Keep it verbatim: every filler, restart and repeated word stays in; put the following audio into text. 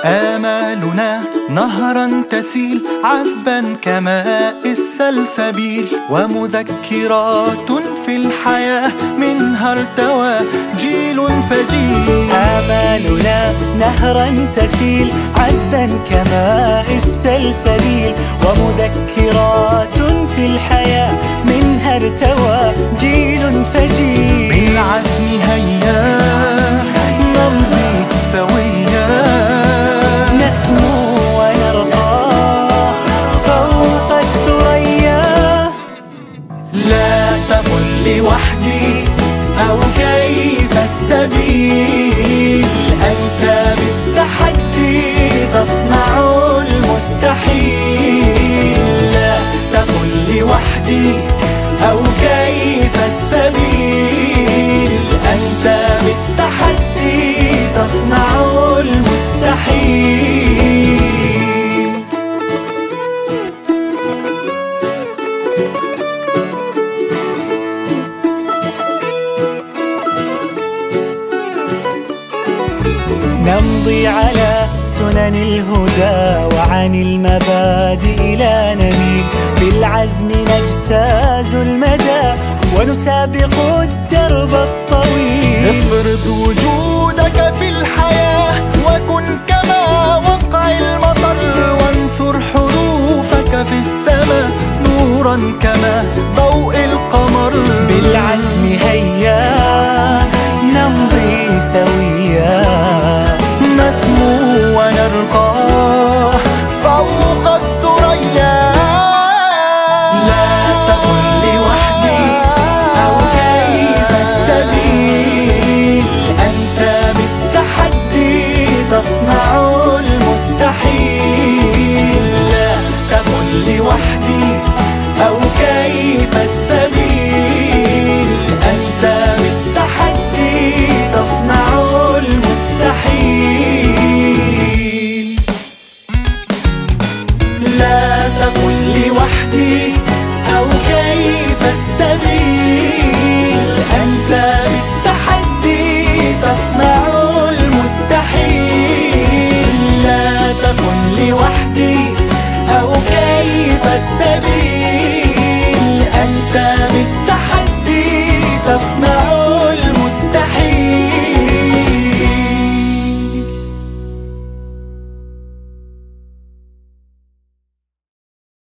آمالنا نهرا تسيل عذبا كماء السلسبيل، ومذكرات في الحياة منها ارتوى جيل فجيل. آمالنا نهرا تسيل عذبا كماء السلسبيل، ومذكرات في الحياة منها ارتوى جيل فجيل. بالعزم هيا نمضي سويا، نسمو ونرقى فوق الثريا. لا تقل لوحدي أو كيف السبيل، أنت بالتحدي تصنع المستحيل. لا تقل لوحدي أو كيف السبيل، أنت بالتحدي تصنع المستحيل. نمضي على سنن الهدى وعن المبادئ لا نميل، بالعزم نجتاز المدى ونسابق الدرب الطويل. افرض وجودك في الحياة وكن كما وقع المطر، وانثر حروفك في السماء نورا كما ضوء القمر. بالعزم هيا نمضي سويا، نسمو ونرقى